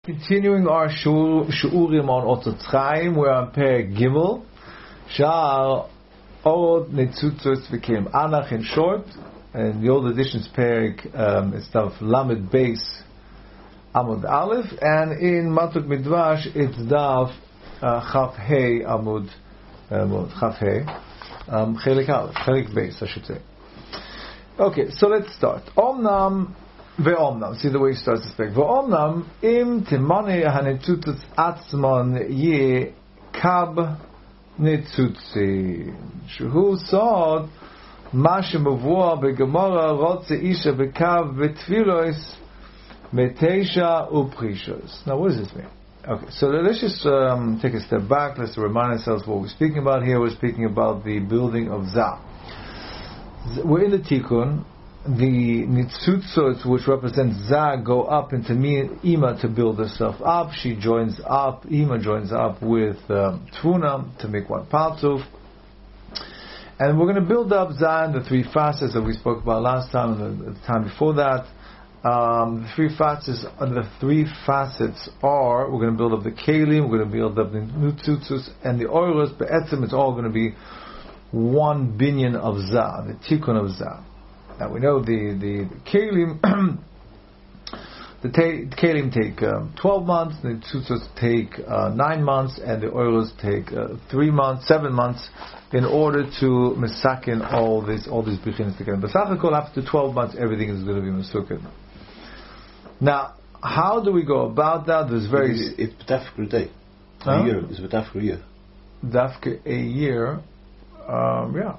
Continuing our shu'urim on Otzot Chaim, we're on Perek Gimel. Sha'ar Orot Netzutzos V'Kelim Anach in short, and the old edition's Perek is Daf Lamed Beis Amud Aleph, and in Matuk Midrash it's Daf Chaf Hei Amud Chaf Hei Chelik Aleph, Chelik Beis I should say. Okay, so let's start. Omnam Ve'omnam, see the way he starts to speak. Ve'omnam im timani hanetzutzos atzmon ye kab netzutzin shehu sod ma shemavua begemara rotze isha bekav betfilos metesha uprishos. Now what does this mean? Okay, so let's just take a step back. Let's remind ourselves what we're speaking about here. We're speaking about the building of Zah. We're in the Tikkun. The Nitzutzot, which represents Zah, go up into Ima to build herself up. She joins up, Ima joins up with Tvuna to make one Partzuf. And we're going to build up Zah in the three facets that we spoke about last time and the time before that. The three facets are, we're going to build up the Kelim, we're going to build up the Nitzutzot, and the Oros, but Etzem, it's all going to be one binyan of Zah, the Tikkun of Zah. Now we know the Kelim, the Kelim take 12 months, the Tzutzos take 9 months, and the Oros take 7 months, in order to misakin all these beginnings together. But after 12 months, everything is going to be misakin. Now, how do we go about that? There's it's betafka a day, a year. It's betafka a year. Dafka a year, yeah.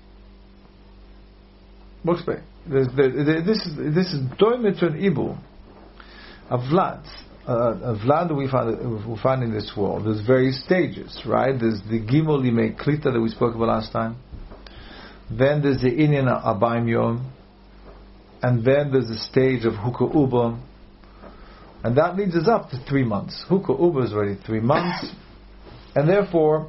This is doimet to an ibu, a vlad that we find in this world. There's various stages, right? There's the gimel yimei klita that we spoke about last time. Then there's the inyan abayim yom, and then there's the stage of hukah uba, and that leads us up to 3 months. Hukah uba is already 3 months, and therefore.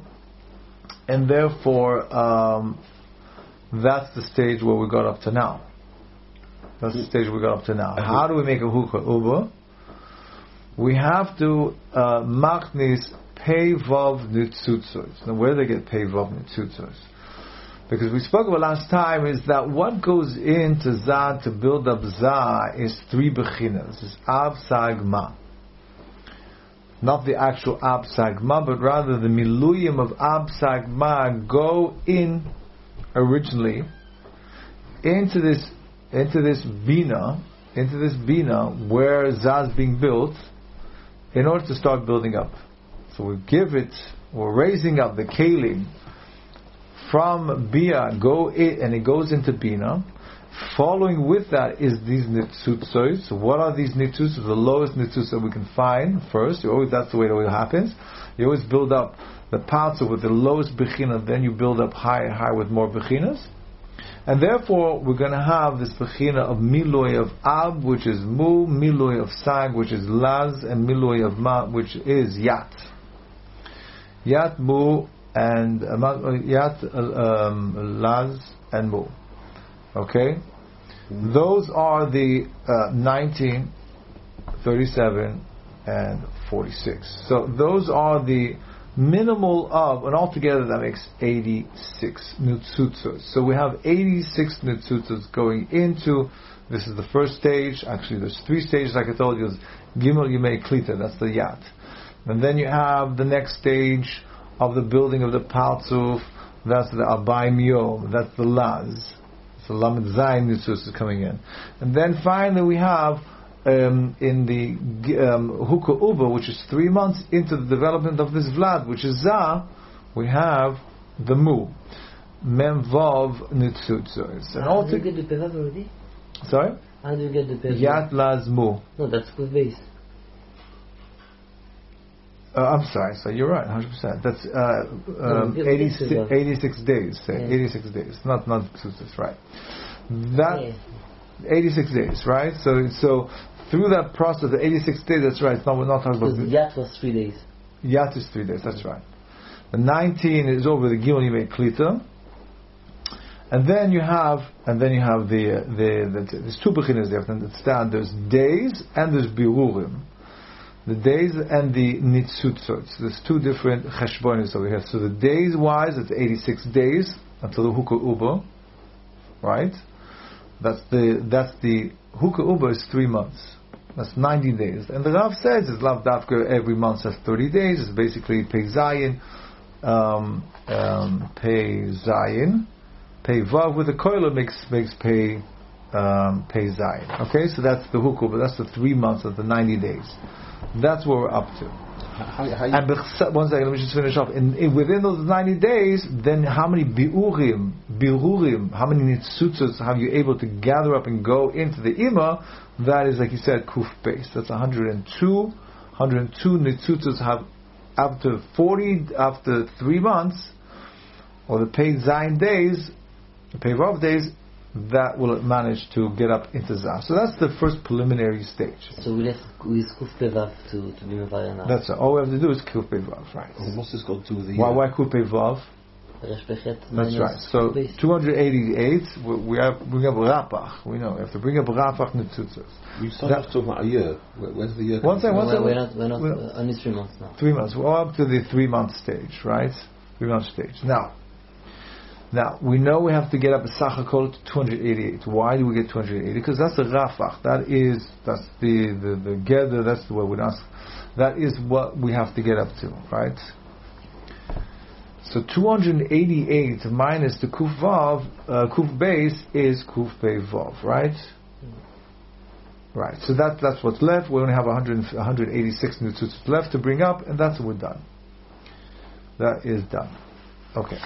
That's the stage where we got up to now. How do we make a hukah uba? We have to machnis pei vav nitzutzos. Now, where do they get pei vav nitzutzos? Because we spoke about last time is that what goes into Zah to build up Zah is 3 bechinas. It's Ab Sag Ma. Not the actual Ab Sag Ma, but rather the miluyim of Ab Sag Ma go in originally into this bina where Zah is being built in order to start building up. So we're raising up the Kelim from Bia, and it goes into Bina. Following with that is these Nitzutzos. So what are these Nitzutzos? The lowest Nitzutzos that we can find first. That's the way that it happens. You always build up the parts with the lowest bechina, then you build up high and high with more bechinas. And therefore, we're going to have this bechina of Miloi of Ab, which is Mu, Miloi of Sag, which is Laz, and Miloi of Ma, which is Yat. Yat, Mu, and Yat, Laz, and Mu. Okay? Those are the 19, 37, and 46. So those are the minimal of, and altogether that makes 86 nitzutzos. So we have 86 nitzutzos going into, this is the first stage. Actually, there's 3 stages, like I told you. Gimel Yimei Klita, that's the Yat. And then you have the next stage of the building of the Partzuf, that's the Abayim Yom, that's the Laz. So Lamed Zayin nitzutzos is coming in. And then finally we have in the Hukah Uba, which is 3 months into the development of this Vlad, which is Zah, we have the Mu, Mem Vav Nitzutzos. How do you get the Pevav already? Sorry? How do you get the Pevav? Yat Laz Mu. No, that's good base. I'm sorry, so you're right, 100%. That's 86 days. 86 days, not Nitzutzos, right? That 86 days, right? So through that process, the 86 days, that's right. We're not talking about. Because Yat was 3 days. Yat is 3 days. That's right. The 19 is over the Gimel Yimei Klita, and then you have there's 2 beginners there. You have to understand. There's days and there's birurim. the days and the nitzutzot. So there's two different cheshbonis over here. So the days wise, it's 86 days until the Hukah Uba, right? That's the Hukah Uba is 3 months. That's 90 days. And the Rav says it's Lav Dafka every month has 30 days. It's basically Pei Zayin, Pei Vav with the Koila makes Pei Zayin. Okay, so that's the Hukah, but that's the 3 months of the 90 days. That's what we're up to. And one second, let me just finish off. Within those 90 days, then how many birurim, how many nitzutzos have you able to gather up and go into the ima? That is, like you said, kuf base. That's 102. 102 nitzutzos have after 3 months, or the paid zayin days, the paid vav days, that will manage to get up into Zah. So that's the first preliminary stage. So we left with Kuf Pevav to be Mevayer now. That's all we have to do is Kuf Pevav, right? What's this got to do with the... Why Kuf Pevav? That's right. So 288, we have Rapach. We know we have to bring up Rapach Netzutzos. You started talking about a year. Where's the year? We're not only 3 months now. 3 months. We're up to the 3 month stage, right? 3 month stage. Now, we know we have to get up a Sachakol to 288. Why do we get 280? Because that's the Rafach. That's the Gather, that's the way we ask. That is what we have to get up to, right? So 288 minus the Kuf Vav, Kuf base is Kuf Pei Vav, right? Right. So that's what's left. We only have 186 nitzutzot left to bring up, and that's what we're done. That is done. Okay.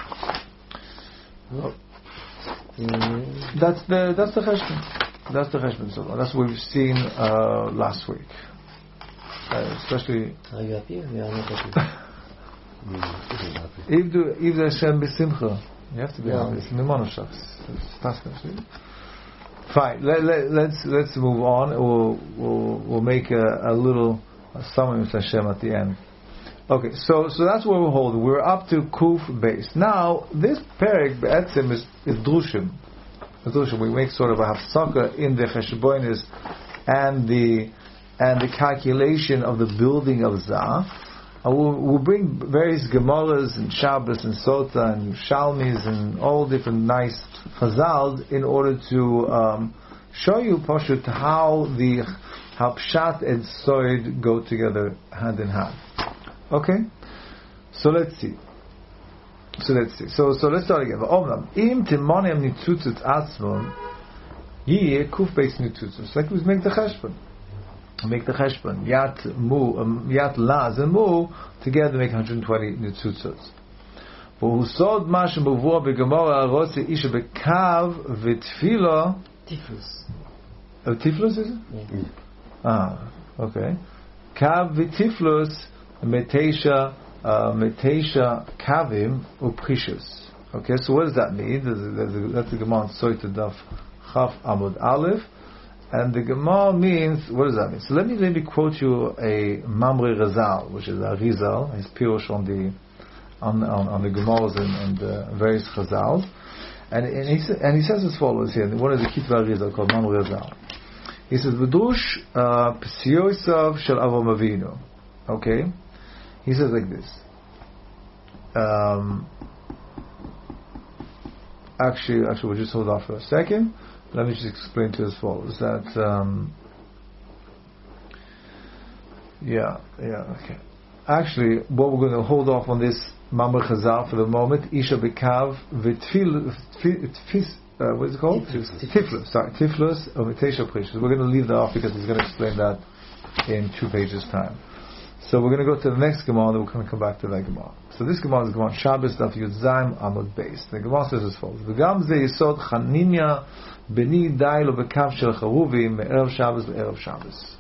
That's the cheshbon. That's the cheshbon so far. That's what we've seen last week. Especially. Are you happy? We are not happy. If the Hashem b'simcha, you have to be happy. It's Mimonoshach. Fine. Let's move on. We'll make a little summary with Hashem at the end. Okay, so that's where we're holding. We're up to Kuf base. Now, this Perek Be'etzim is Drushim. We make sort of a hafsaka in the Cheshbonis and the calculation of the building of Zah. We'll bring various Gemaras and Shabbos and Sota and Shalmis and all different nice Chazals in order to show you Pashut how Pshat and Soid go together hand in hand. Okay, so let's see. So let's start again. Im timonim nitzutzot atzmon yeh kuf beis nitzutzos. Like we make the cheshbon. Yat laz and mu together make 120 nitzutzos. V'husod ma shemuvua begemara arose isha bekav v'tfila. Tiflus. Tiflus is it? Yeah. Okay. Kav v'tiflus. Metesha kavim uprishus. Okay, so what does that mean? That's the Gemara Soita Daf Chaf Amud Aleph, and the Gemara means, what does that mean? So let me quote you a Mamre Razal, which is a Rizal, his pirush on the Gemaras and various Chazals, and he says as follows here. One of the Kitva Rizal called Mamre Razal. He says V'dush Psiosav Shel Avraham Avinu. Okay. He says like this. Actually, we'll just hold off for a second. Let me just explain to you as follows. That, okay. Actually, what we're going to hold off on this Mamre Chazal for the moment. Isha bekav v'tfil, what is it called? Tiflus. Sorry, Tiflus or Metesha Precious. We're going to leave that off because he's going to explain that in 2 pages time. So we're going to go to the next Gemara, and then we're going to come back to that Gemara. So this Gemara is Gemara Shabbos Daf Yud Zayin Amud Beis. The Gemara says as follows: V'gam ze yisod Chaninya beni dai lo bekav shel charuvim me'erev Shabbos le'erev Shabbos.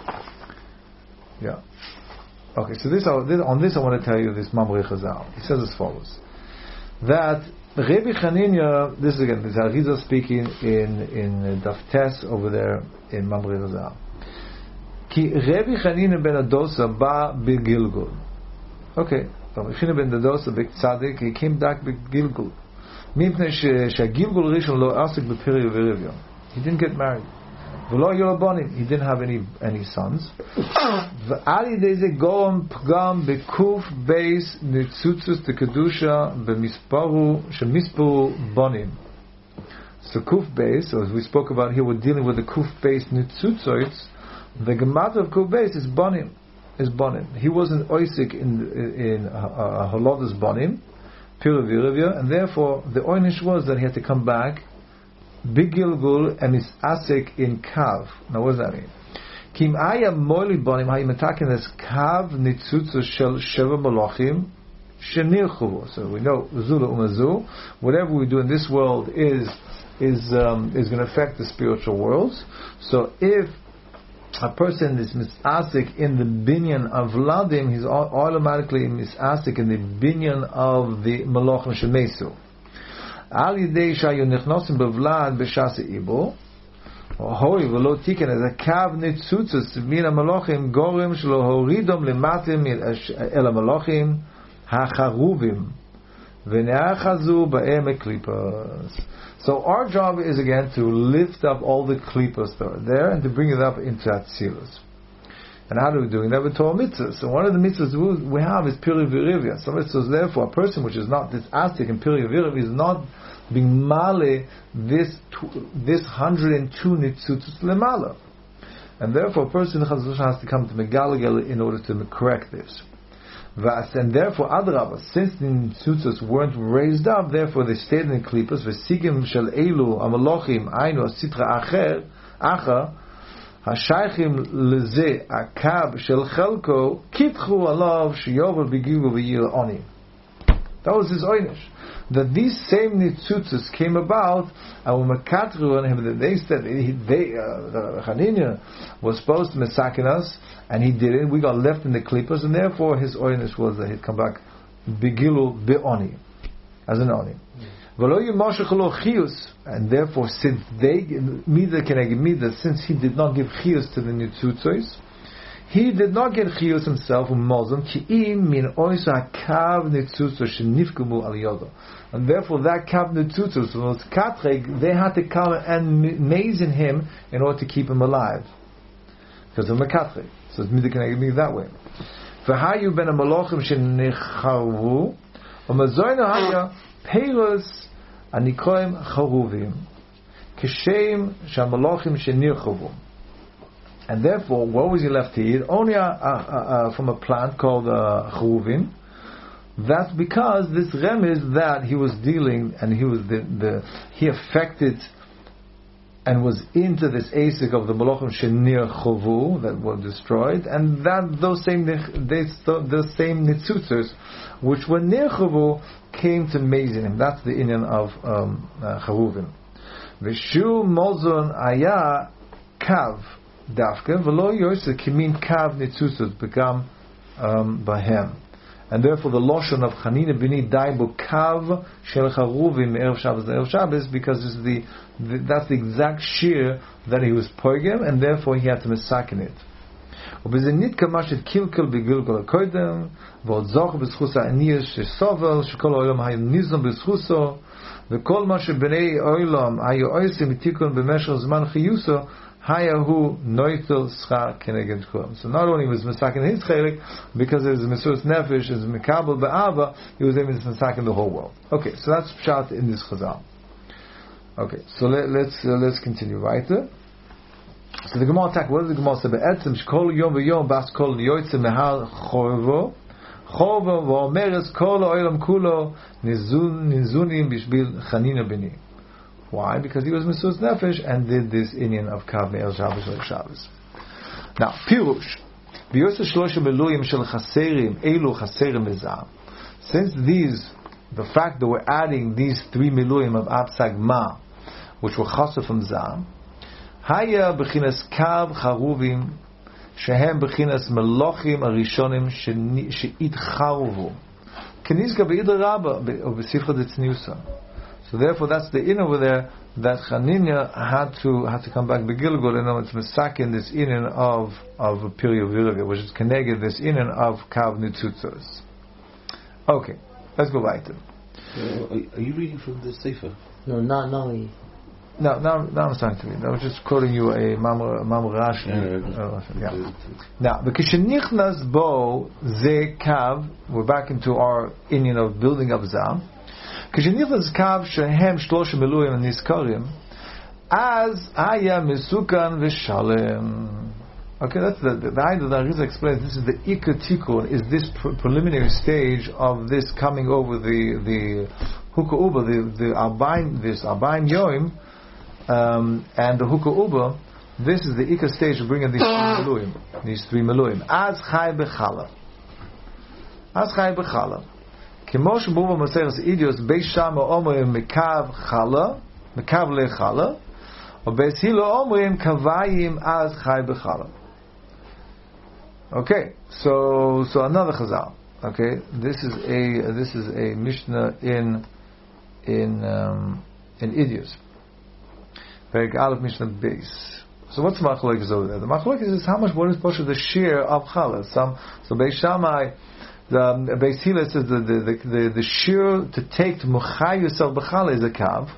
Yeah. Okay. So on this I want to tell you this Mamre Chazal. He says as follows: that Rabbi Chaninya, this is again, this is Arizal speaking in Daf Tes over there in Mamre Chazal. Ki Rabbi Chanina ben Adosa ba b'Gilgul. Okay, Rabbi Chanina ben Adosa b'Tzadik, he came back b'Gilgul. Mipnei she'Gilgul Rishon lo asik b'Piri v'Rivyon. He didn't get married. V'lo yorobonim. He didn't have any sons. V'ali deze goam pgam bekuf beis nitzutzus de kedusha b'misparu shemisparu bonim. So kuf beis, so as we spoke about here, we're dealing with the kuf beis nitzutzoitz. The gematria of kuf beis is bonim. He wasn't oisik in halodas bonim, pure virivia, and therefore the oinish was that he had to come back big gilgul and is asik in kav. Now what does that mean? Kim aya moili bonim hayim atakin as kav nitzutzu shel sheva malachim shenirchuvu. So we know zula umazu. Whatever we do in this world is going to affect the spiritual worlds. So if a person is misasik in the binyan of Vladim, he's automatically misasik in the binyan of the Malachim Shemesu. Al yidei shayu nichnosim bevlad b'shas ibo, hoi v'lo tiken as a kav nitzutzes min ha-malachim gorim shelo horidom lematim el ha-malachim ha-charuvim v'ne'achazu ba'em eklipas. So our job is again to lift up all the klipas that are there and to bring it up into Atzilus. And how do we do that? With Torah mitzvahs. So one of the mitzvahs we have is Piri Virivya. So mitzvahs, therefore, a person which is not this astic in Piri Virivya is not being male this 102 nitzutus lemala. And therefore, a person has to come to Megalagel in order to correct this. And therefore, Adrabah, since the nitzutzos weren't raised up, therefore they stayed in the klipas. V'sigim shel elu amalochim ainu asitra acha hashaychim leze akab shel chelko kitchu alav sheyover begivu v'yil oni. That was his oynish. That these same nitzutzos came about, and when Makatru on him, they said Hanina was supposed to mesakin us, and he didn't. We got left in the klippers, and therefore his oynish was that he'd come back begilu be'oni, as an oni. And therefore, since they since he did not give chiyus to the nitzutzos, he did not get chiyus himself from Mozum ki'im min oisa kav nitzutzos shenifkumu al yodo. And therefore, that kav nitzutzos was katreg. They had to come and mazen him in order to keep him alive because of mekatreg. So it's midah that way. V'hayu ben hamalachim shenichavu u'mazoyna haya peiros anikoim charuvim kishem shamalachim shenichavu. And therefore, what was he left to eat? Only from a plant called charuvim. That's because this remez that he was dealing, and he was he affected and was into this asik of the malachim shenir chovu that were destroyed, and that those same nitzutzers which were near chovu came to mazin him. That's the inyan of charuvim. V'shu mozon aya kav dafka v'lo yosef kimin kav nitzutzos become bahem. And therefore, the loshon of Chanina b'ni daibu kav shel charuvim erev Shabbos because that's the exact shear that he was poigem, and therefore he had to misakin it. ובזה כמה שתקלקל בגלגל הקודם, ועוד זוך בזכוס העניר שסובל, שכל העולם היה ניזום בזכוסו, וכל מה שבני העולם היו עושים מתיקון במשך זמן חיוסו, Hayahu noitel schar keneged kulam. So not only was misakin his chelik, because it was mesuras nefesh, is mekabel be'ava, he was able to misakin the whole world. Okay, so that's pshat in this chazal. Okay, so let's continue weiter. So the Gemara attack. What does the Gemara say? Be'etzem shkol yom v'yom bas kol yoytze mehal chorevo v'omeres kol ha'olam kulo nizunim bishbil chanina b'ni. Why? Because he was Mesuras Nefesh and did this inyan of Kav Me'el Shabbos or Shabbos. Now, Pirush. B'yoseh shlosha meluyim shel chaserim, elu chaserim bezam. Since the fact that we're adding these 3 meluyim of Absag Ma, which were chaser from Zam, Haya b'chinas Kav charuvim, shehem b'chinas melochim arishonim she'it charuvu. Kenizka b'idra rabba, or b'sifcha detzniusa. So therefore, that's the in over there that Chanina had to come back begilgul in order to misakin this inin of Piri Virga, which is connected this inin of Kav Nitzutzos. Okay, let's go weiter. Are you reading from the Sefer? No, now I'm starting to read. I was just quoting you a Mamar Rashi. Now, Bekishenichnas bo ze kav. We're back into our Indian of building up Zah. Kishenichnas kav shehem shlosh meluim niskarim as haya mesukan v'shalem. Okay, that's the idea that Arizal explains. This is the Ikar Tikkun, is this preliminary stage of this coming over the Hukah Uba, the Arbaim Yoim, and the Hukah Uba. This is the Ikar stage of bringing these three Meluim. Az Chai Bechala. Kimosh Buba Maseres Idios Beis Shama Omrim Mekav Chala, Mekav Lechala, or Beis Hilo Omrim Kavayim Az Chai Bechala. Okay, so another Chazal. Okay, this is a Mishnah in Idios. Perek Aleph Mishnah Beis. So what's the machlokes over there? The machlokes is how much. What is Posher the shear of challah? So Beis Shammai, the Beis Hillel says the shear to take to muchay yourself b'challah is a kav,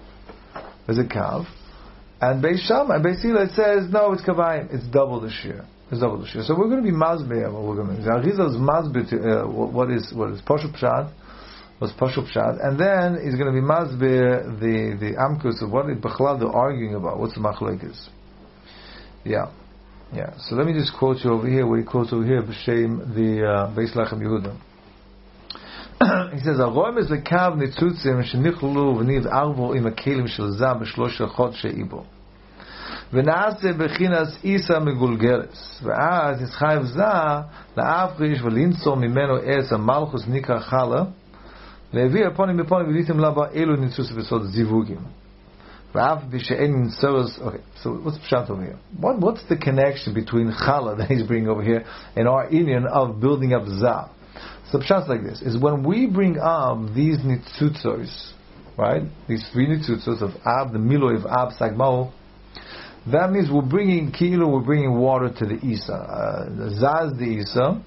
and Beis Shammai, Beis Hillel says no, it's kavayim, it's double the shear. So we're going to be mazbeh. We're going to be Arizal's mazbeh. What is Poshup Pshat? Was Poshup Pshat, and then he's going to be mazbeh the amkus of what is Bechlal they're arguing about. What's the machlokes? Yeah. So let me just quote you over here. Where he quotes over here b'shem the Beis Lechem Yehuda. He says, "Aroim is lekav nitzutzim shenichlu v'niv arvo im akelim shel zah b'shlosh chodshei ibo." ונעשה בחינס איסה מגולגלס ואז ישחייב זה להפריש ולנצור ממנו עץ המלכוס נקרא חלה להביא הפונים בפונים וליתם לה אלו ניצוס בסוד זיווגים ואף בשאין נצורס. Okay, so what's pshat over here? What's the connection between chala that he's bringing over here and our Indian of building up za? So pshat's like this, is when we bring up these nitzutzos, right, these three nitzutzos of ab, the miloi of ab sagmao, that means we're bringing water to the Isa. Zah is the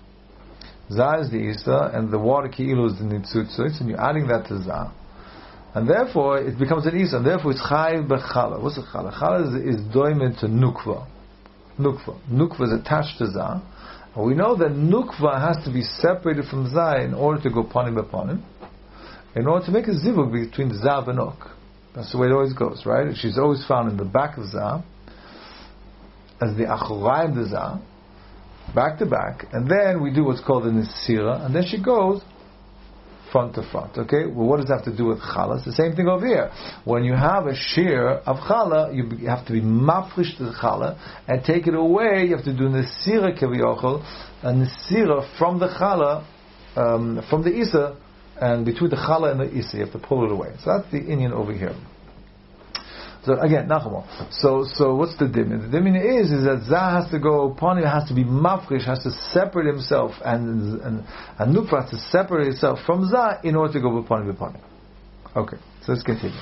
Isa, and the water Ki'ilu is the Nitzutzos, and you're adding that to Zah. And therefore, it becomes an Isa, and therefore it's Chayiv B'Chala. What's a Chala? Chala is doimed to Nukva. Nukva is attached to Zah. And we know that Nukva has to be separated from Zah in order to go Panim B'Panim, in order to make a Zivug between Zah and Nuk. That's the way it always goes, right? She's always found in the back of Zah, as the Achorayim the Zah, back to back, and then we do what's called the Nesira, and then she goes front to front. Okay, well, what does that have to do with Chala? It's the same thing over here. When you have a shear of Chala, you have to be mafrish to the Chala and take it away. You have to do Nesira Kaviochel, a Nesira from the Chala, from the Isa, and between the Chala and the Isa, you have to pull it away. So that's the Indian over here. So again, Nachamo. So what's the dimin? The dimin is that Zah has to go, Panim has to be mafrish, has to separate himself, and Nukva has to separate itself from Zah in order to go with Panim. Okay, so let's continue.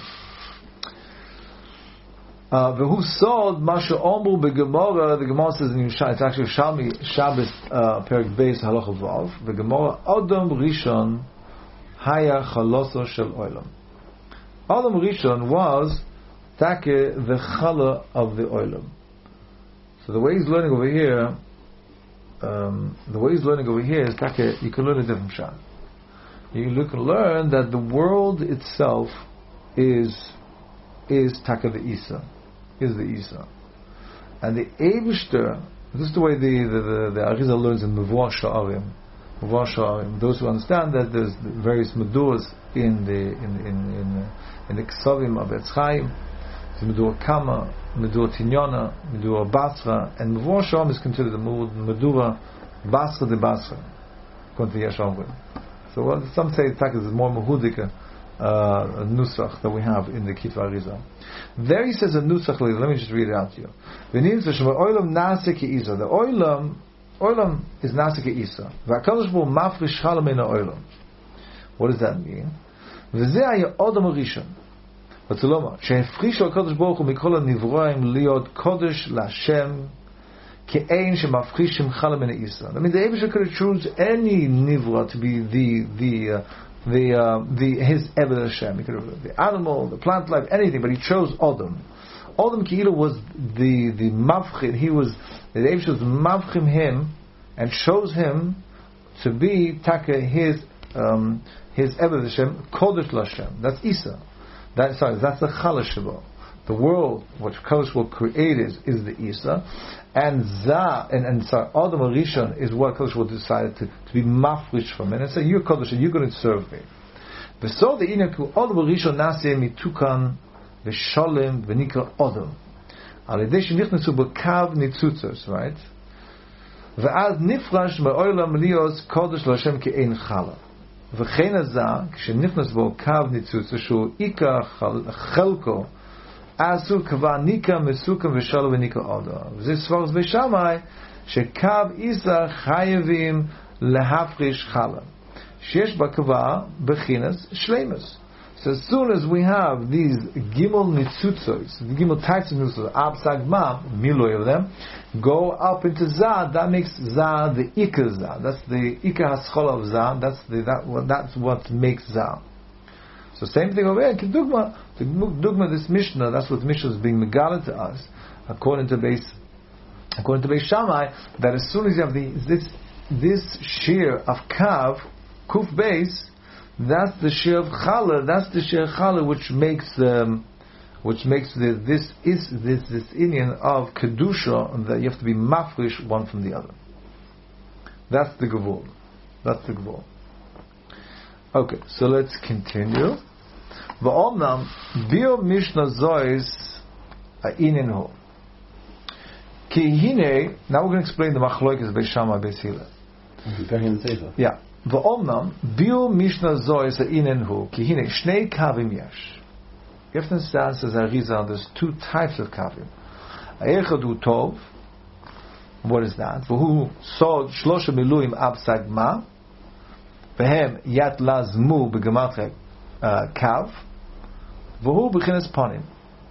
V'hu sod masha omru begemora. The Gemara says in Yusha, it's actually Shabbos Perek Beis Halacha Vav. The Gemara Adam Rishon Haya Chaloso Shel Olam. Adam Rishon was Take the chala of the oilam. So the way he's learning over here, is take. You can learn a different shot. You can learn that the world itself is take the Isa, is the Isa, and the Eibishter. This is the way the Arizal learns in Mevuah Sha'arim. Those who understand that there's various meduras in the Ksavim of Etz Chaim. Medura Kama, Medura Tinyona, Medura Basra, and Mevuah Sha'arim is considered the Medura Basra de Basra, according to Yeshua. So some say it's like more Mahudika Nusach that we have in the Kitva Arizal. There he says a Nusach, let me just read it out to you. The Oilam is Nasik Isa. V'akadosh Baruch Hu mafrish chala min ha'oilam. What does that mean? V'zeh haya Adam Rishon. V'tzuloma she'hafrishu HaKadosh Baruch Hu mikol ha'nivroim liot kodesh la'Hashem ke'ein she'mafrishim chala min ha'isa. I mean, the Eibusha could have choose any nivra to be his Eved Hashem. He could have the animal, the plant life, anything, but he chose Adam. Adam Ki'ilu was the mavchim. He was the Eibush was mavchim him and shows him to be taka his Eved Hashem Kodesh Lashem. That's Isa. That's the Chalash Shabo. The world which Kodesh will create is the Isa, and Adam Rishon is what Kodesh will decide to be mafresh from, and say, you're Kodesh and you're going to serve me. So the Inaku Adam Rishon Naseh Mitukan V'Sholem V'Nikra Adam Al-Yedei Shenichnesu B'Kav Nitzutzos, right? V'ad Nifrash Me'olam Lios Kodesh L'Hashem Ke'ein Chala V'chein Azah K'Shenichnes Bo Kav Nitzutzos Shu Ika Chelko Asu Kava Nika Mesukam V'Sholem V'Nikra Adam V'zeh Svarz B'Shamai Shekav Isa Chayevim Lehafrish Chala Shesh Bakava Bechinas Shleimus. So as soon as we have these Gimel Nitzutzos, the Gimel types of Nitzutzos, Ab Sagma, Miloy of them, go up into Zah, that makes Zah the Ika Zah. That's the Ika Haschol of Zah, that's what makes Zah. So same thing over here, Kedugma, this Mishnah, that's what Mishnah is being Megala to us, according to Beis Shammai, that as soon as you have this shear of Kav, Kuf Beis, that's the shear of Chala. That's the shear of Chala which makes this Indian of Kedusha, that you have to be mafresh one from the other. That's the Gevul. Okay, so let's continue. V'omnam bio Mishnah Zois Inenhu. Ki hine. Now we're going to explain the Machloekes Beis Shammai Beis Hillel. Yeah. V'omnam bio Mishnah Zois Inenhu. Ki hine shnei kavim yesh. You have to understand, says Arizal, there's two types of kavim. Echad hu tov. What is that? V'hu sod shlosha miluim ab sagma. V'hem yat lazmu b'gematria kav. V'hu b'chinas panim.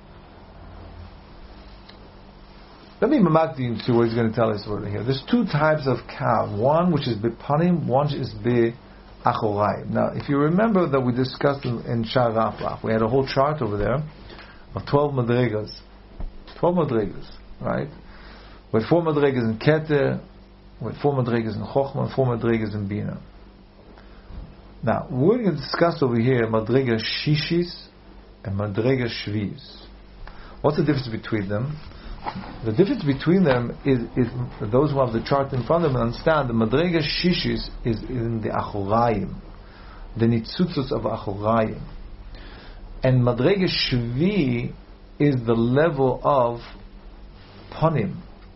Let me mamakdi into what he's going to tell us over here. There's two types of kav. One which is b'panim, one is b'achorayim. Now, if you remember that we discussed in Sha'ar Rafraf, we had a whole chart over there of 12 madregas. 12 madregas, right? With 4 madregas in Keter, with 4 madregas in Chochmah, and 4 madregas in Bina. Now, we're going to discuss over here madrega shishis and madrega shviis. What's the difference between them? The difference between them is those who have the chart in front of them understand the madrega shishis is in the achorayim, the nitzutzos of achorayim, and madrega shvi is the level of panim,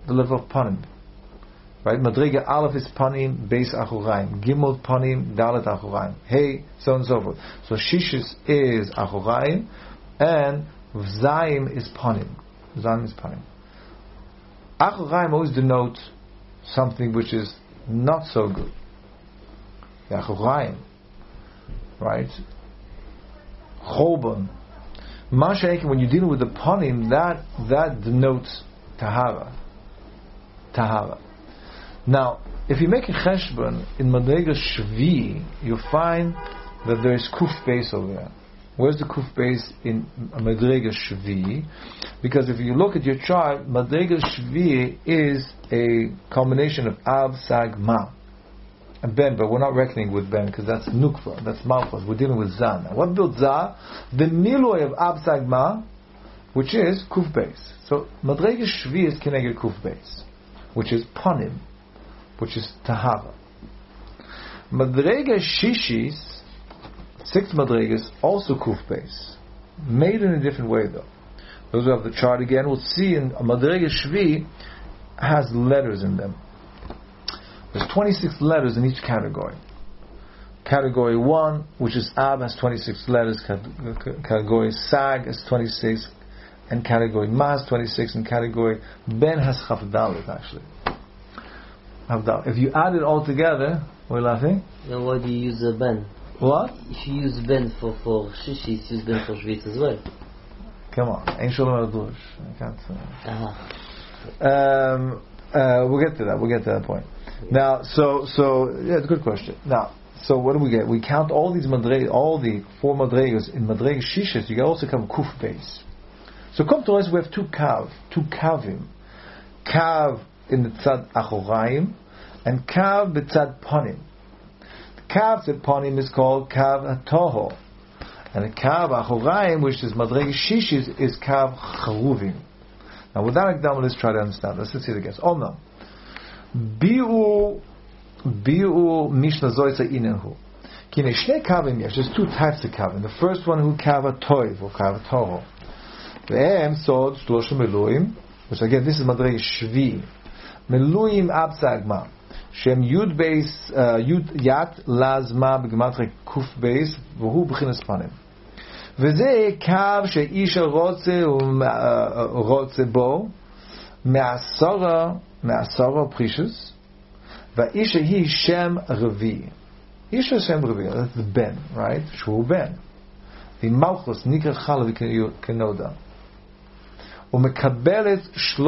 right? Madrega Aleph is panim, base achorayim, Gimel panim, Dalet achorayim, hey, so on and so forth. So shishis is achorayim, and Zayim is panim. Achorayim always denote something which is not so good. The achorayim, right? Choban. Masha'ekin, when you're dealing with the panim, that denotes tahara. Now, if you make a cheshbon in Madrega Shvi, you find that there is kuf base over there. Where's the kuf base in Madrega Shvi? Because if you look at your chart, Madrega Shvi is a combination of Ab, Sag, Ma, and Ben, but we're not reckoning with Ben because that's Nukva, that's Malchus. We're dealing with Zah. Now, what built Zah? The Miloy of Ab, Sag, Ma, which is kuf base. So Madrega Shvi is Keneged kuf base, which is Panim, which is Tahara. Madrega Shishis, 6 Madregas, also kuf base, made in a different way though. Those who have the chart again will see in Madrega Shvi has letters in them. There's 26 letters in each category. Category 1, which is Ab, has 26 letters. Category Sag has 26, and category Ma has 26, and category Ben has Chavdalit actually. If you add it all together, we're laughing. Then why do you use a Ben? What? If you use Ben for shishis, use Ben for shvit as well. Come on, ain't shalom adush. I can't. We'll get to that point. Now, so yeah, it's a good question. Now, so what do we get? We count all these madregas, all the 4 madregas in madrega shishis. You can also come kuf base. So come to us, we have two kavim. Kav in the tzad achorayim, and kav b'tzad ponim. The kav tzad ponim is called kav hatoho, and the kav achorayim, which is madrega shishis, is kav charuvim. Now, with that example, let's try to understand. Let's see it again. Oh no, biu mishnah zoytza inehu. Kine shnei kavim yesh. There's two types of kavim. The first one who kav hatoiv or kav hatoho. Ve'em sod shlosha meluim, which again, this is madrega shvi. Meluim absagma. Shem yud beis yud yat lazma b'gematra kuf beis v'hu b'chinas panim. V'zeh kav she'isha rotze bo me'asara precious v'isha hi shem revi. Isha shem revi, that's the ben, right? Shvu ben. The malchus nikra chalav kenoda. ומקבלת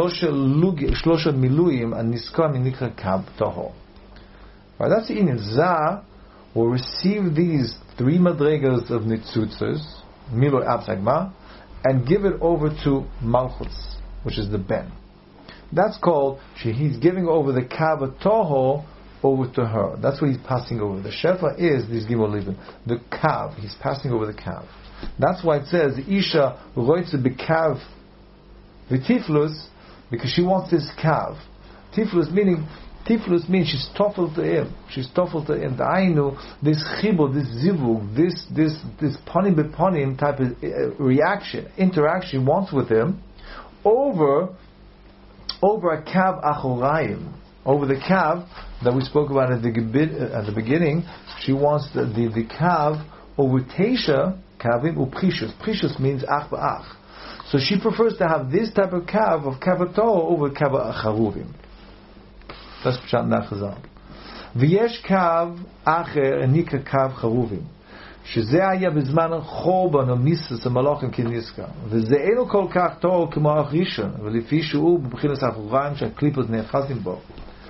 שלושה מילואים הנזכר מנקרא קו טהור. Right, that's the inyan. Zah will receive these three madregas of nitzutzos, milo absagma, and give it over to malchus, which is the ben. That's called, he's giving over the kav toho over to her. That's what he's passing over. The shefa is this gimel living. The kav, he's passing over the kav. That's why it says isha roitze bekav v'tiflus, because she wants this kav. Tiflus means she's toffel to him. She's toffel to him. The ainu, this chibur, this zivug, this panim bepanim type of interaction wants with him over a kav achorayim, over the kav that we spoke about at the beginning. She wants the kav over teisha kavim uprishus. Prishus means ach ba'ach. So she prefers to have this type of kav of kavato over kav acharuvim. That's pshat nachazal. V'yesh kav acher enika kav charuvim. שזה היה בזמן חורבן ומיסס המלאכים כנזכר. וזה אינו כל כך טוב כמו הראשון, ולפי שהוא בבחינת החורבן שהקליפות נאחזים בו.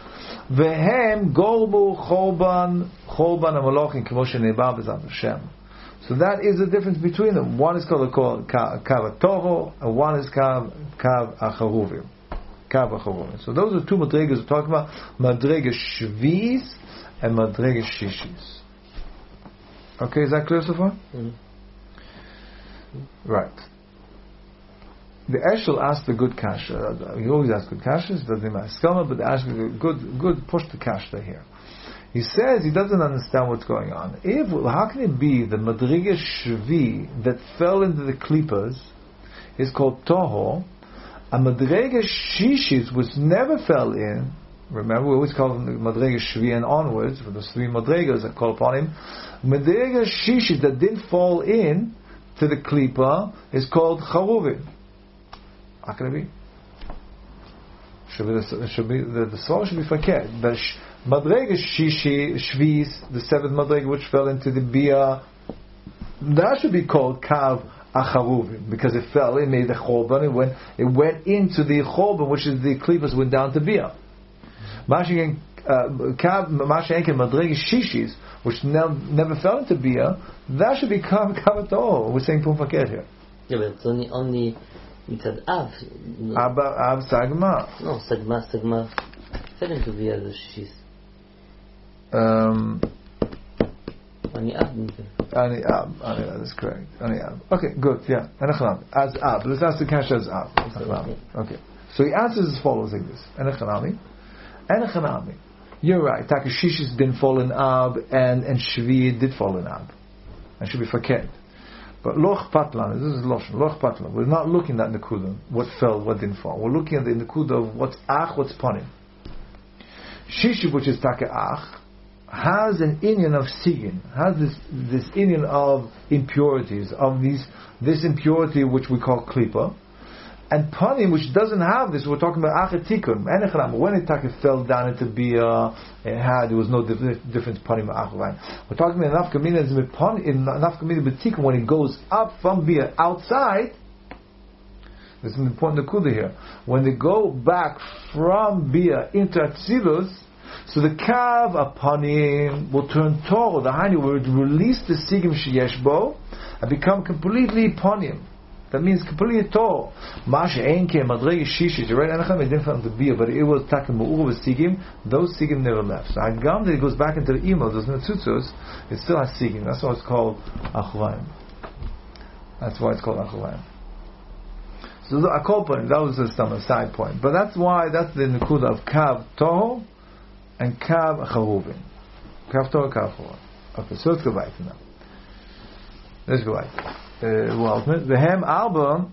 והם גורבו חורבן המלאכים כמו שנאמר בעזרת השם. So that is the difference between them. One is called kav hatoho, and one is kav acharuvim. Kav acharuvim. So those are two madregas we're talking about: madrega shvis and madrega shishis. Okay, is that clear so far? Mm-hmm. Right. The Eshel asked the good kasha. He always asks good kashas. Doesn't matter skama, but ask good push the kasha here. He says he doesn't understand what's going on. How can it be the madriga shvi that fell into the klippas is called toho, a madriga shishis which never fell in? Remember, we always call them the madriga shvi and onwards, for the three madrigas that call upon him. Madriga shishis that didn't fall in to the klippa is called charuvim. How can it be? The soul should be fakir. The madrega shvis, the seventh madrega which fell into the bia, that should be called kav acharuvim, because it fell, it made the chorban, it went into the chorban, which is the klippas went down to bia. Mashenken madrega shishis, which never fell into bia, that should be kav at all. We're saying pum fakir here. Yeah, but it's only מצד אב. אב סגמה. No, סגמה fell into bia as shishis. Ani ab. That's correct. Ani ab. Okay, good. Yeah. Enechanami. As ab. Let's ask the kasha as ab. Okay. So he answers as follows like this. Enechanami. You're right. Takashishis didn't fall in ab, and shvi did fall in ab. And should be faked. But loch patlan. This is loch patlan. We're not looking at the nekuda, what fell, what didn't fall. We're looking at the nekuda of what's ach, what's panim. Shishi, which is taka ach, has an inyan of sigin, has this inyan of impurities, of this impurity which we call klipa, and panim which doesn't have this. We're talking about achetikun. When it fell down into bia, there was no difference panim achavain. We're talking about nafkamina betikun when it goes up from bia outside. This is an important nekuda here. When they go back from bia into atzilus, so the kav apanim will turn toro. The hani will release the sigim sheyeshbo and become completely panim. That means completely tall. Masha Enke, Madrege Shishi, right? Anacham is different from the beer, but it was taken Mu'ur with Sigim, those Sigim never left. So Hagam, that it goes back into the email, those Netzutzos, it still has Sigim. That's why it's called Achuvayim. That's why it's called Achuvayim. So the Akol point, that was just a side point. But that's why, that's the Nekuda of Kav Toho and Kav Charuvim. Kav Toho, Kav Charuvim. Okay, so let's go back to now. Let's go back. Vehem Arba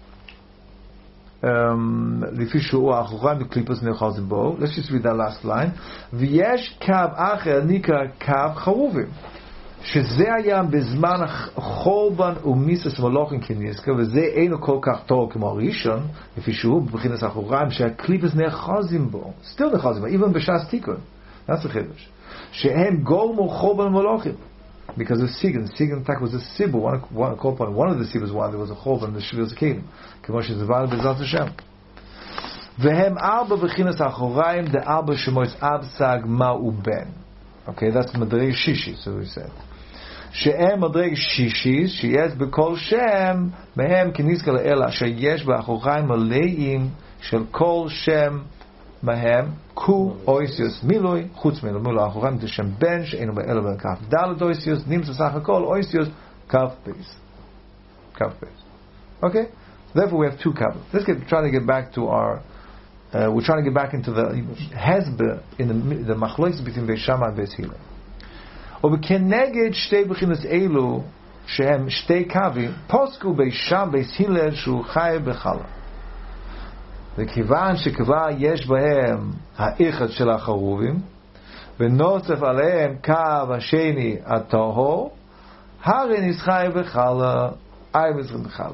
Lifi Shu'u Achuvayim B'Klipos Nechazim Bo. Let's just read that last line. V'yesh Kav Acher Nika Kav Charuvim. שזה היה בזמן חורבן ומיסס מלוכים כניסקה, וזה אינו כל כך טוב כמו הראשון, לפי שהוא בבחינת אחוריים, שהקליפס נאחזים בו, still נאחזים בו, even בשעס תיקון, that's the חידוש, שהם גורמו חורבן מלוכים, because of Sigan tak was a sibur, one of the siburs why there was a chorban, the Shvil Zakedim, כמו שזבר בעזרת השם. והם ארבע בחינת אחוריים, דארבע שמויס אבסג מהו בן. Okay, that's Madreg Shishi, so we said. She'em Madreg Shishi, שיש בכל שם, מהם כניסקה לאלה, שיש באחוריים מלאים של כל שם מהם, קו אויסיוס מילוי, חוץ מילוי האחוריים, זה שם בן, שאינו באלה בכף דלת אויסיוס, נמצא סך הכל אויסיוס, כף בייס. כף בייס. Okay? Therefore we have two kavos. Let's try to get back to our we're trying to get back into the Hezbollah in the machloks between Beis Shammai and Beis Hillel. ובכנגד שתי בחינות אלו שהם שתי קווים פוסקו Beis Shammai Beis Hillel שהוא חי בחלה. וכיוון שכבר יש בהם האיחד של החרובים ונוסף עליהם קו השני הטהור הרי נסחי בחלה אייבס בחלה.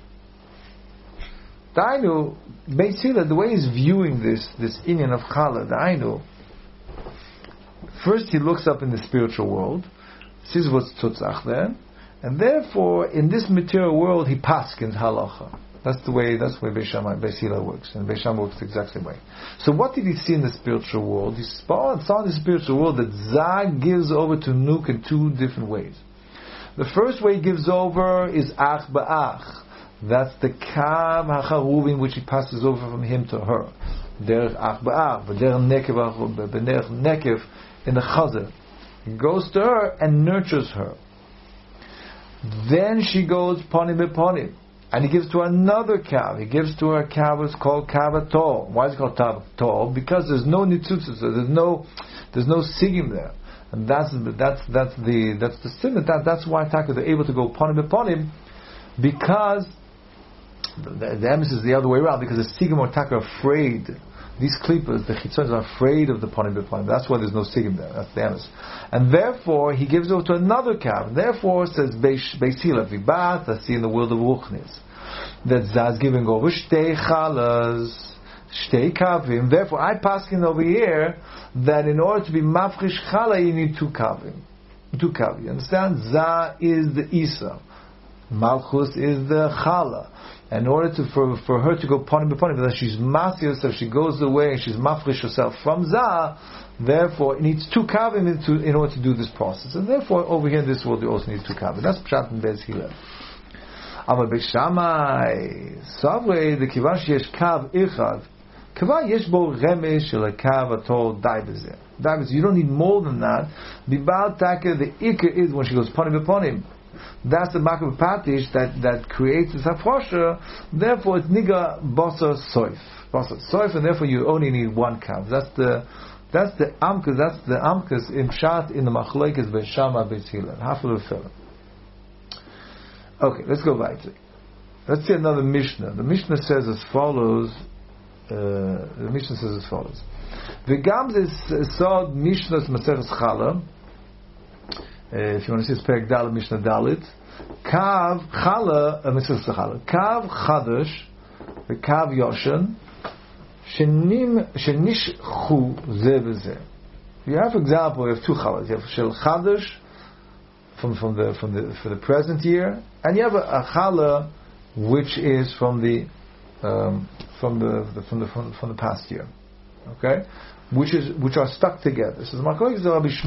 Dainu, Beis Hillel, the way he's viewing this inyan of Chala, Dainu, first he looks up in the spiritual world, sees what's tutzach there, and therefore in this material world he paskins halacha. That's the way Beis Shammai, Beis Hillel works, and Beis Shammai works the exact same way. So what did he see in the spiritual world? He saw in the spiritual world that Zag gives over to Nuk in two different ways. The first way he gives over is Ach Ba'ach. That's the Kav HaCharuvim which he passes over from him to her. Derech Ach Ba'ach, Derech Nekev in the Chazer. He goes to her and nurtures her. Then she goes Ponim Beponim. And he gives to her another Kav. He gives to her a Kav that's called Kav HaTol. Why is it called Kav HaTol? Because there's no Nitzutzah, there's no Sigim there. And that's the sin. That's why they're able to go Ponim Beponim, because the emphasis is the other way around, because the Sigim or Taka are afraid. These Klippas, the Chitzonis, are afraid of the Ponim Beponim. That's why there's no Sigim there. That's the emphasis. And therefore, he gives over to another Kav. Therefore, says Beis Hillel, Vibat, that's in the world of Ruchnis, that Zaz giving over Shtei Chalas, Shtei Kavim. Therefore, I paskin over here that in order to be Mafrish Chala, you need two Kavim. Two Kavim. You understand? Za is the Isa. Malchus is the Chala. In order for her to go Ponim Beponim, because she's Masi herself, she goes away and she's Mafrish herself from Za, therefore it needs two Kavim in order to do this process. And therefore, over here in this world, it also needs two Kavim. That's Pshat in Beis Hillel. אבל בשמאי, סברי, דכיוון שיש קו אחד, כבר יש בו רמז של הקו התור די בזה. די בזה. You don't need more than that. ביבל taka, the ikar is when she goes Ponim Beponim. That's the Makav Patish that creates this Hafrosha. Therefore, it's Niga Basar Soif. Basar Soif, and therefore you only need one kav. That's the Amkas. That's the Amkas in Pshat in the Machlokes Beis Shammai Beis Hillel. Hafel Ufel. Okay, let's go back to it. Let's see another Mishnah. The Mishnah says as follows. V'gam zeh sod Mishnah's Maseches Chala. If you want to see, it's Perek Dalet Mishnah Dalet. Kav Chala, Maseches Chala. Kav Chadash, the Kav Yoshen, Shenishchu Zeh B'Zeh. You have, for example, you have two Chalas. You have Shel Chadash for the present year, and you have a Chala which is from the past year. Okay, which are stuck together. So the Machlokes of Rabbi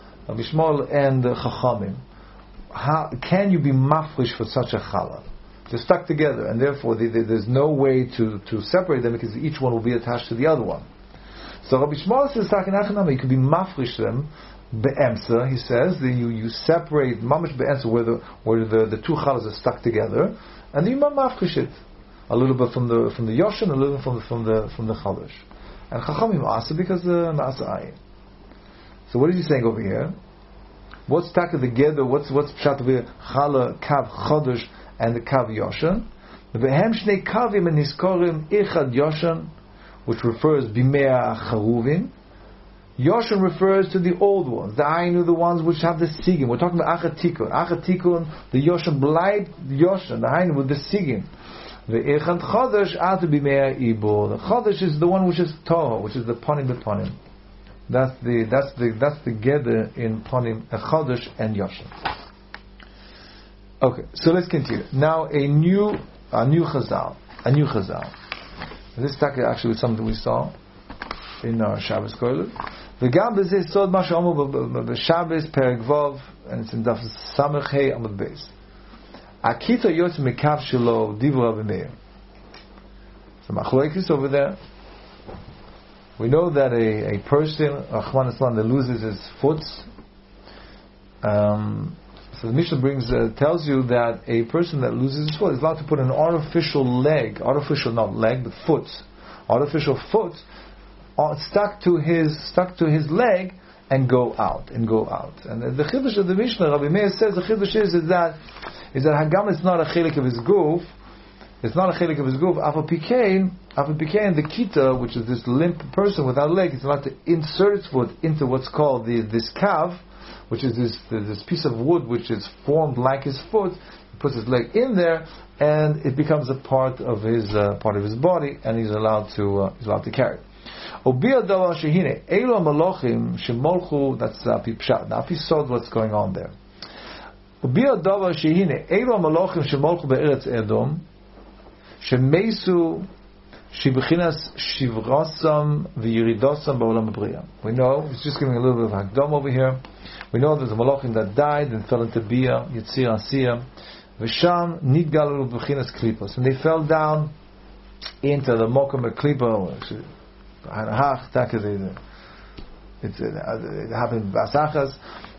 Shmuel and Chachamim. How can you be mafresh for such a chala? They're stuck together, and therefore there's no way to separate them because each one will be attached to the other one. So Rabbi Shmuel says, you could be mafrish them be'emsa. He says that you separate mamish be'emsa where the two chalas are stuck together, and then you mafrish it a little bit from the yoshin, a little bit from the chalash. And chachamim asa because ma'asa ayin. So what is he saying over here? What's stuck together? What's pshat over here? Chala kav chodesh and the kav yoshin. Vehem shnei kavim and niskorim ichad yoshin, which refers bimea charuvim. Yoshin refers to the old ones, the Ainu, the ones which have the sigim. We're talking about Achatikun. Achatikun, the Yoshin bleibt Yoshin, the Ainu with the sigim. The Echad Chodesh atu bimea ibor. The Chodesh is the one which is Toho, which is the Ponim beponim. That's the gather in Ponim, Chodesh and Yoshin. Okay, so let's continue. Now a new Chazal. This actually was something we saw in our Shabbos Koilel. וגם בזה סוד מה שאומר בשבס פרק ווב, and it's in דף סמך ה' עמוד בייס. הכיתו יוצא מקו שלו דיבור רבי מאיר. So machlokes over there. We know that a person, Rahman Islam, that loses his foot. So the Mishnah tells you that a person that loses his foot is allowed to put an artificial foot stuck to his leg and go out. And the chiddush of the Mishnah, Rabbi Meir says the chiddush is that Hagam is not a chelik of his goof. It's not a chelik of his goof. Afal pikein, the kita, which is this limp person without a leg, is allowed to insert its foot into what's called this kav, which is this piece of wood which is formed like his foot. He puts his leg in there, and it becomes a part of his body, and he's allowed to carry it. That's pipshat. Now, if you saw what's going on there, we know, he's just giving a little bit of hakdom over here. We know there's a malachim that died and fell into Bia, Yitzir, Asiyah, V'sham nidgalu b'chinas klipos, and they fell down into the mokum of klipa. It happened in Basachas.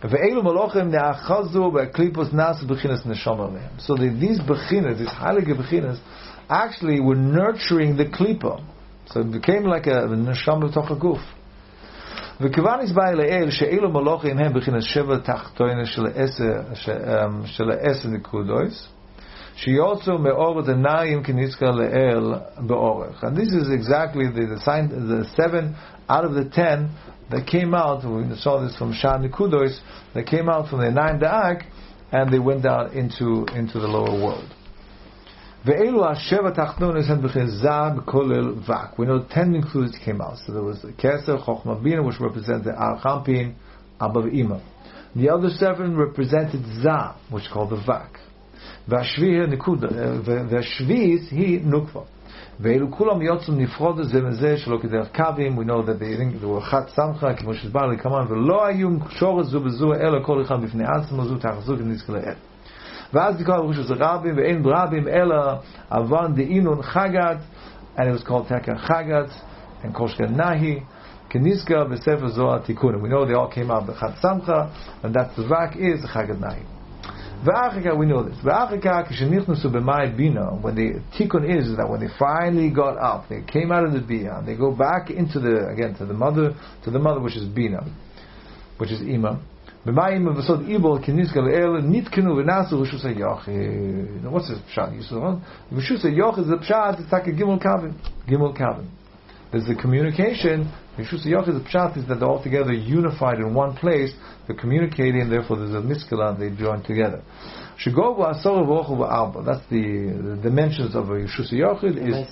So these bechinas, these heilige bechinas, actually were nurturing the klipa. So it became like a neshama toch guf. וכיוון הסבר לאל שאלו מלוכים הם בחינת שבע תחתונים של 10 נקודות שיוצאו מאור העיניים כנזכר לאל באורך. And this is exactly the sign, the 7 out of the 10 that came out. We saw this from Shah Nikudos, that came out from the 9 Da'ak, and they went down into the lower world. ואלו השבע תחתונים הם בחינת זע בכולל וק. We know 10 included came out. So there was the Keser, Chochma, Bina, which represented Archampin, Abba, Ima. The other 7 represented Za, which called the Vak. והשביעי נקודה, והשביעית היא נוקבה. ואלו כולם יוצאים נפרוד זה מזה שלא כדרך קווים. We know that they were חד סמכה, כמו שסבר לי כמובן, ולא היו שורש זו בזו, אלא כל אחד בפני עצמו, זו תחזוק ונזכה לאל. ואז דקה ראשו זה רבים, ואין רבים, אלא אבן דאינון חגת, and it was called Teka Chagat, and Koshka Nahi, Kenizka, Besefer Zohar Tikkun. We know they all came out of Chad Samcha, and that's the Vak is the Chagat Nahi. V'achika, we know this. V'achika, Kishenichnusu B'mai Bina, when the Tikkun is that when they finally got up, they came out of the Bina, and they go back into to the mother which is Bina, which is Ima. B'mai Ima V'sod Ibol, Kenizka L'el, Nitkenu V'nasu Rishus HaYoch. What's this Pshat? Rishus HaYoch is the Pshat, it's like a Gimel Kavim. There's the communication. Rishus HaYoch is the Pshat, is that they're all together unified in one place. They're communicating, therefore there's a miskala, they join together. Shigov Asor V'ochel V'alba. That's the dimensions of a Rishus HaYoch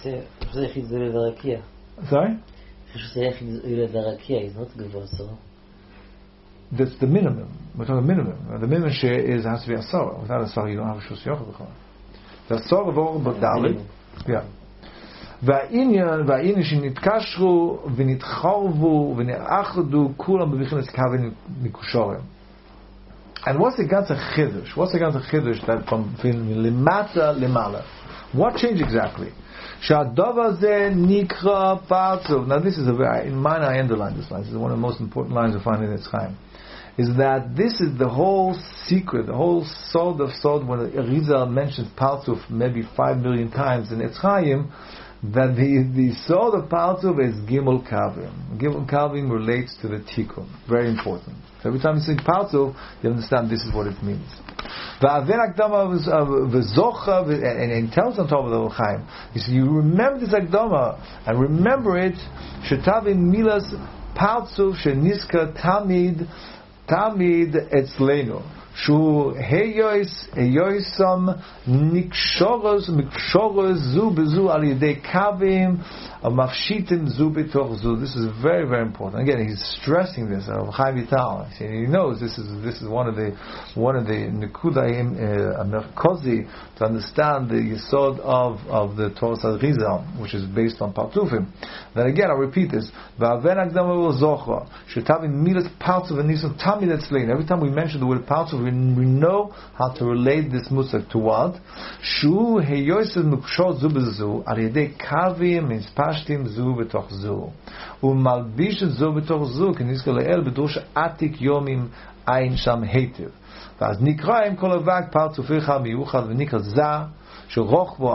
is... Sorry? Rishus HaYoch is not Gevosor. That's the minimum. We're talking minimum. The minimum share has to be Asor. Without Asor, you don't have Rishus HaYoch. The Asor V'ochel B'dalit. Yeah. והעניין שנתקשרו ונתחרבו ונאחדו כולם בבחינת קווים מקושרים. And what's the ganze Chiddush? What's the ganze Chiddush that from Limata Limala? What changed exactly? Sha'adava ze nikra partov. Now this is in mine I underline this line. This is one of the most important lines we find in Etz Chaim. Is that this is the whole secret, the whole sod of sod, when Arizal mentions partov maybe 5 million times in Etz Chaim, that the sod of partov is Gimel Kavim. Gimel Kavim relates to the Tikkun. Very important. So every time you say partov, you understand this is what it means. And it tells on top of the Chaim, you see, you remember this Akdama, and remember it, Shetavin Milas Partov Sheniska Tamid Etzlenu. Shu heyoisam nikshoros zu bezu al yedei kavim mafshitim zu betoch zu. This is very, very important. Again, he's stressing this. Chaim Vital. He knows this is one of the nekudaim merkozi to understand the yesod of the Torah Arizal, which is based on Partufim. Then again, I'll repeat this. Every time we mention the word Partuf, we know how to relate this musaf to what? Shu heyoised mukshot zu bezu al yedei kavim mispashtim zu betoch zu umalbish zu betoch zu keniska leel bedush atik yomim ein sham hetiv vaz nikraim kol avak partufecha miyuchad v'nikra za shu rochvo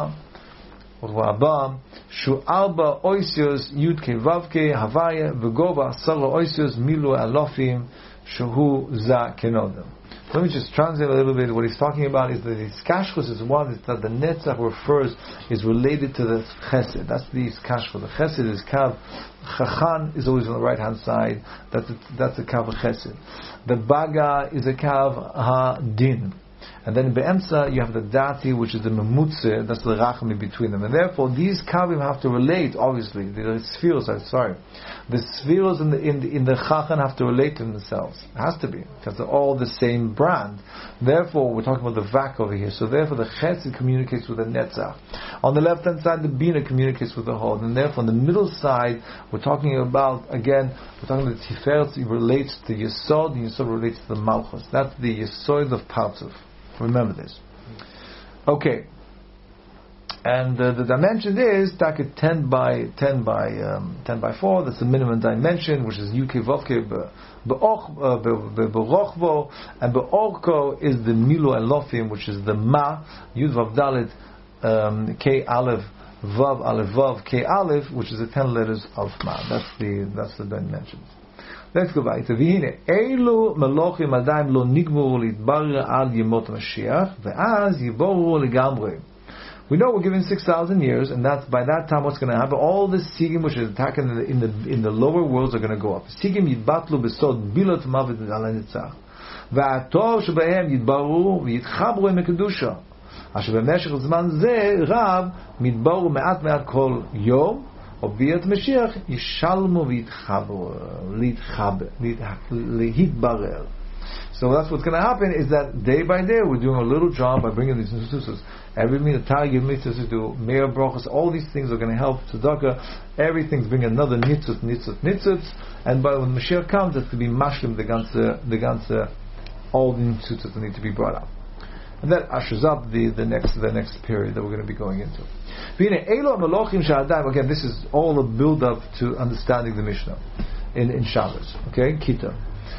arba shu arba oisios yudke vavke havaya v'gova sara oisios milu alofim shu za kenodem. Let me just translate a little bit. What he's talking about is that the Kashchus is one, is that the Netzach is related to the Chesed. That's the Kashchus. The Chesed is Kav. Chachan is always on the right hand side. That's the Kav Chesed. The Baga is a Kav Ha-Din. And then in Be'emsa you have the Dati, which is the Memutze, that's the Rachmi between them. And therefore these Kavim have to relate, obviously. The Spheros, the Spheros in the Chachan have to relate to themselves. It has to be, because they're all the same brand. Therefore, we're talking about the Vak over here. So therefore the Chesed communicates with the Netzach. On the left hand side, the Bina communicates with the Hod. And therefore on the middle side, we're talking about the Tiferet relates to Yesod, and Yesod relates to the Malchus. That's the Yesod of Partuf. Remember this. Okay. And the dimension is 10 by 4. That's the minimum dimension, which is UK Vovke Be'ochvo, and Be'orko is the Milu Elofim, which is the Ma, Yud Vav Dalet K Aleph Vav Aleph Vav K Aleph, which is the 10 letters of Ma. That's the dimension. Let's go back to Vihine. Eilu melochim adaim lo nigmuru litbarer al yemot Mashiach ve'az yiboru legamrei. We know we're given 6,000 years, and that's by that time what's going to happen? All the sigim which is attacking in the lower worlds are going to go up. Sigim yidbatlu besod bilot mavet al hanitzach ve'atov shebehem yidbaru v'yitchabru mekedusha asher b'meshech zman ze rab midbaru me'at kol yom. Obiyat Mashiach Yishalmu Lihitbarer. So that's what's going to happen, is that day by day we're doing a little job by bringing these nitzutzos. Every minute, Targim mitzvahs to do, Meir Brochus, all these things are going to help Tzedakah. Everything's bringing another nitzutz, and by when Mashiach comes, it's to be mashlim the ganze, all the nitzutzos that need to be brought up. And that ushers up the next period that we're going to be going into. Again, this is all a build up to understanding the Mishnah in Shabbos. Okay, Kita.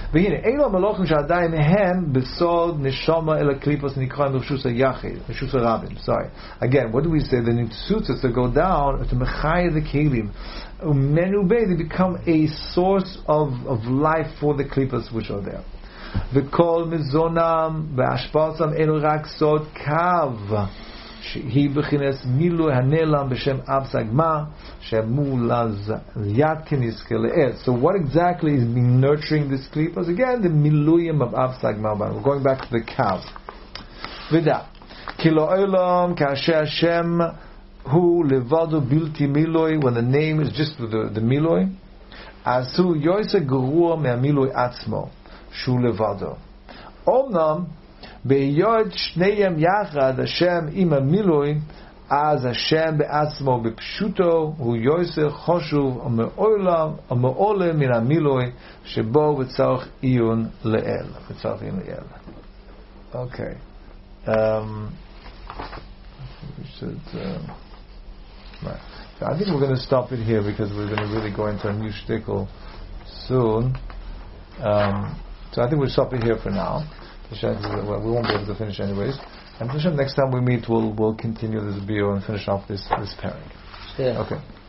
Sorry. Again, what do we say? The nitzutzos that go down to mechaya the kelim, they become a source of life for the klipas which are there. V'kol mizonam ve'ashpatzam elu rak sod kav he b'chines milu hanelam b'shem absagma shemu lazayatkin iskele'et. So what exactly is being nurturing this klipas? Again, the miluyim of absagma. We're going back to the kav. V'da kilo olam kasher Hashem hu levado bilti miloi, when the name is just the miloi, asu yoyse gerua me'amiloi atzmo shu levado. Omnam Beyod Shneyem Yachad Hashem Ima Miloi as Hashem be'atzmo b'pshuto hu yoser choshuv u'me'ole min ha'miloi shebo v'tzarech iyun le'el. Okay. We should. Right. So I think we're going to stop it here because we're going to really go into a new shtickle soon. So I think we'll stop it here for now. We won't be able to finish anyways. And next time we meet, we'll continue this bio and finish off this pairing. Yeah. Okay.